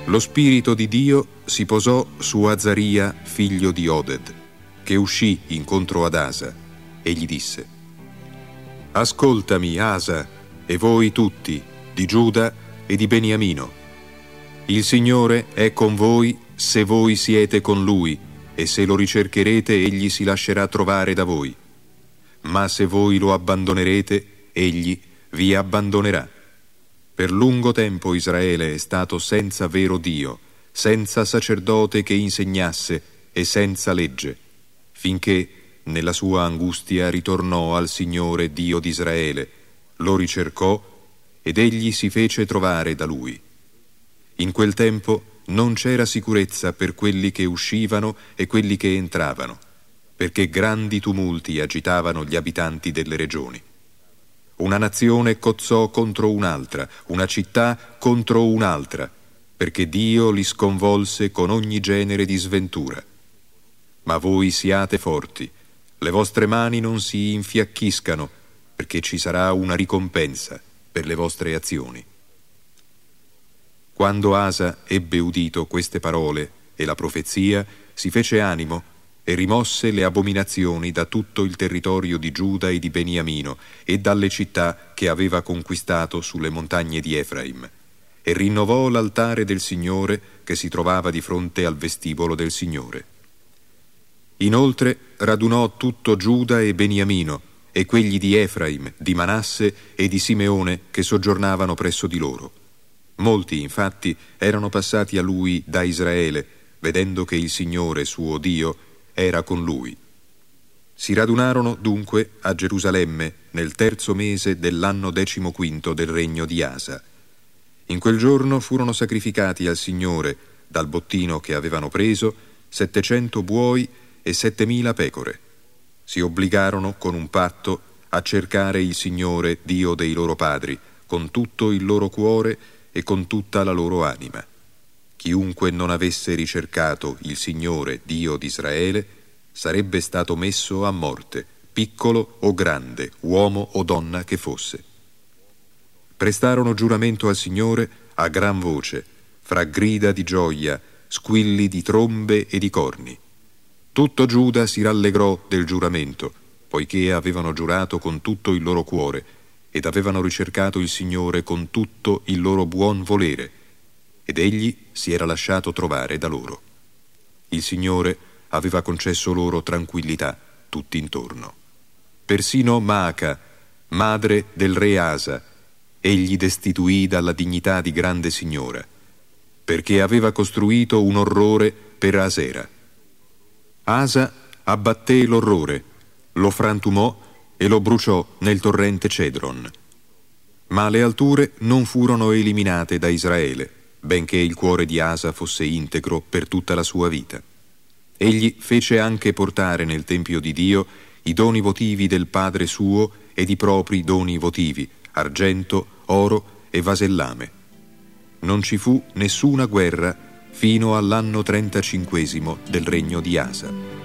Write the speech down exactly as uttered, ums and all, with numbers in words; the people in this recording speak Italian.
Lo spirito di Dio si posò su Azaria, figlio di Oded, che uscì incontro ad Asa, e gli disse: Ascoltami, Asa, e voi tutti, di Giuda e di Beniamino. Il Signore è con voi se voi siete con Lui, e se lo ricercherete egli si lascerà trovare da voi. Ma se voi lo abbandonerete, egli vi abbandonerà. Per lungo tempo Israele è stato senza vero Dio, senza sacerdote che insegnasse e senza legge, finché nella sua angustia ritornò al Signore Dio di Israele, lo ricercò ed egli si fece trovare da lui. In quel tempo non c'era sicurezza per quelli che uscivano e quelli che entravano, perché grandi tumulti agitavano gli abitanti delle regioni. Una nazione cozzò contro un'altra, una città contro un'altra, perché Dio li sconvolse con ogni genere di sventura. Ma voi siate forti, le vostre mani non si infiacchiscano, perché ci sarà una ricompensa per le vostre azioni. Quando Asa ebbe udito queste parole e la profezia, si fece animo e rimosse le abominazioni da tutto il territorio di Giuda e di Beniamino e dalle città che aveva conquistato sulle montagne di Efraim, e rinnovò l'altare del Signore che si trovava di fronte al vestibolo del Signore. Inoltre radunò tutto Giuda e Beniamino e quelli di Efraim, di Manasse e di Simeone che soggiornavano presso di loro. Molti, infatti, erano passati a lui da Israele, vedendo che il Signore, suo Dio, era con lui. Si radunarono dunque a Gerusalemme nel terzo mese dell'anno decimoquinto del regno di Asa. In quel giorno furono sacrificati al Signore, dal bottino che avevano preso, settecento buoi e settemila pecore. Si obbligarono con un patto a cercare il Signore, Dio dei loro padri, con tutto il loro cuore e con tutta la loro anima. Chiunque non avesse ricercato il Signore, Dio di Israele, sarebbe stato messo a morte, piccolo o grande, uomo o donna che fosse. Prestarono giuramento al Signore a gran voce, fra grida di gioia, squilli di trombe e di corni. Tutto Giuda si rallegrò del giuramento, poiché avevano giurato con tutto il loro cuore ed avevano ricercato il Signore con tutto il loro buon volere, ed egli si era lasciato trovare da loro. Il Signore aveva concesso loro tranquillità tutti intorno. Persino Maaca, madre del re Asa, egli destituì dalla dignità di grande signora, perché aveva costruito un orrore per Asera. Asa abbatté l'orrore, lo frantumò e lo bruciò nel torrente Cedron. Ma le alture non furono eliminate da Israele, benché il cuore di Asa fosse integro per tutta la sua vita. Egli fece anche portare nel Tempio di Dio i doni votivi del padre suo ed i propri doni votivi, argento, oro e vasellame. Non ci fu nessuna guerra fino all'anno trentacinquesimo del regno di Asa.